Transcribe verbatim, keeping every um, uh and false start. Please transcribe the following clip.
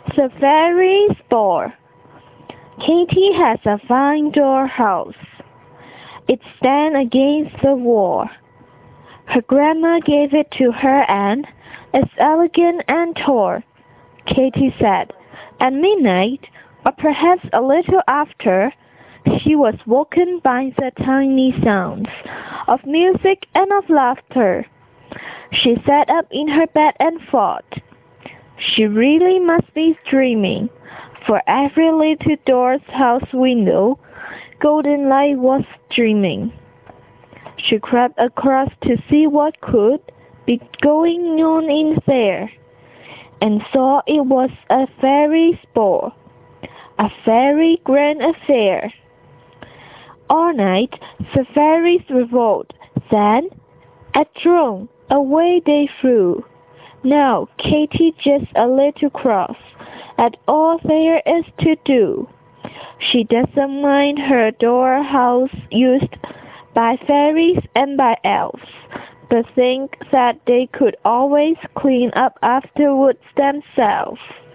The Fairies' Ball. Katy has a fine doll house. It stands against the wall. Her grandma gave it to her and it's elegant and tall, Katy said. At midnight, or perhaps a little after, she was woken by the tiny sounds of music and of laughter. She sat up in her bed and thought, she really must be dreaming, for every little doll's house window golden light was streaming. She crept across to see what could be going on in there, and saw it was a fairy's ball, a very grand affair. All night the fairies revelled, then, at dawn, away they flew. Now Katy just a little cross at all there is to do. She doesn't mind her doll house used by fairies and by elves, but thinks that they could always clean up afterwards themselves.